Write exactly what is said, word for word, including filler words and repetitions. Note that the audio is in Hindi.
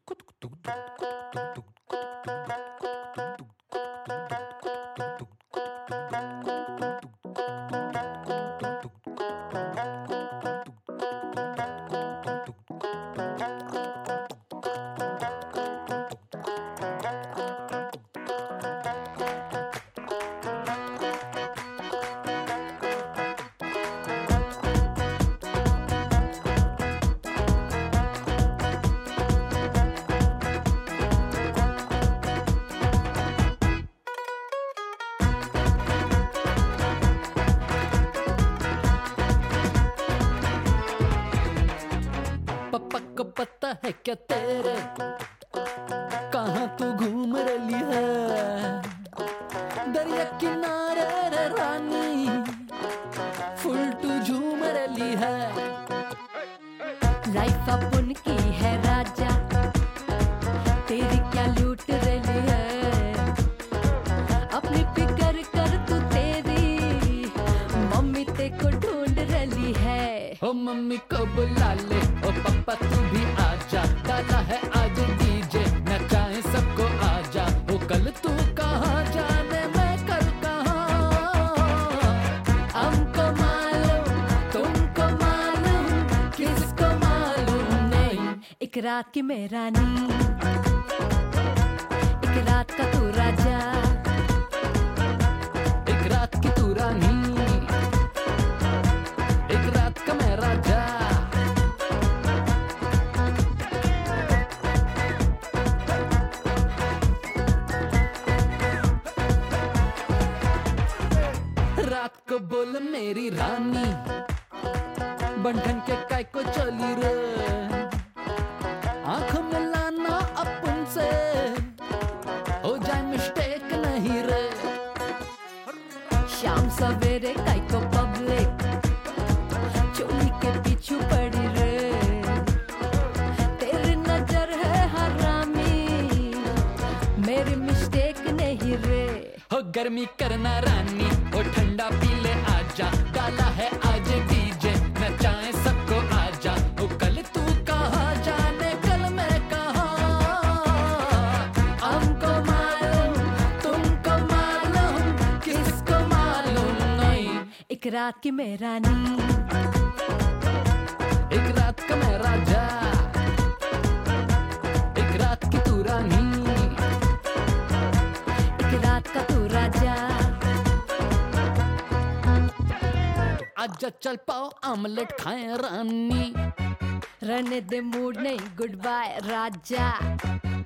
पापा को पता है क्या तेरे कहाँ तू घूम रही है? दरिया किनारे रे रानी फुल तू झूम रही है। लाइफ अपन की है राजा तेरी क्या लूट रही है? अपनी फिक्र कर तू तेरी मम्मी ते को ढूंढ रही है। ओ मम्मी को बुला ले, ओ पापा तू भी आजा, डाला है आज डीजे नचाए सबको आजा। ओ कल तू कहाँ जाने मैं कल कहाँ, हमको मालूम तुमको मालूम किसको मालूम नहीं। एक रात की मैं रानी एक रात का तू राजा, एक रात की तू रानी एक रात का मैं राजा। रात को बोल मेरी रानी बंधन के काय को चली रे? आंख मिलाना अपन से हो जाए मिस्टेक नहीं रे। शाम सवेरे काई को पब्लिक चोली के पीछू पड़ी रे। तेरी नजर है हरामी मेरी मिस्टेक नहीं रे। हो गर्मी करना रानी, हो ठंडा पी ले आजा, डाला है आज डीजे नचाए सबको आजा। हो कल तू कहाँ जाने कल मैं कहाँ, हमको मालूम तुमको मालूम किसको मालूम नहीं। एक रात की मैं रानी एक रात का मैं राजा, एक रात की तू रानी एक रात का तू राजा। आजा चल पाओ आमलेट खाएं रानी। रहने दे मूड नहीं गुड बाय राजा।